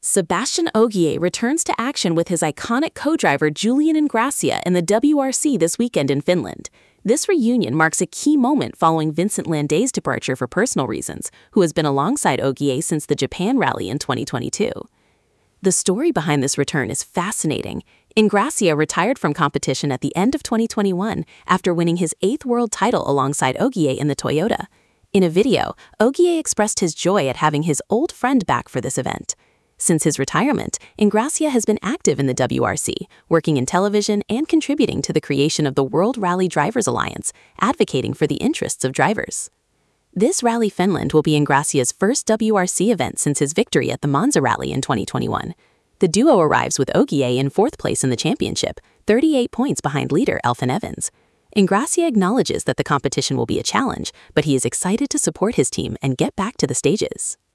Sebastian Ogier returns to action with his iconic co-driver Julian Ingrassia in the WRC this weekend in Finland. This reunion marks a key moment following Vincent Landé's departure for personal reasons, who has been alongside Ogier since the Japan Rally in 2022. The story behind this return is fascinating. Ingrassia retired from competition at the end of 2021 after winning his 8th world title alongside Ogier in the Toyota. In a video, Ogier expressed his joy at having his old friend back for this event. Since his retirement, Ingrassia has been active in the WRC, working in television and contributing to the creation of the World Rally Drivers Alliance, advocating for the interests of drivers. This Rally Finland will be Ingrassia's first WRC event since his victory at the Monza Rally in 2021. The duo arrives with Ogier in 4th place in the championship, 38 points behind leader Elfyn Evans. Ingrassia acknowledges that the competition will be a challenge, but he is excited to support his team and get back to the stages.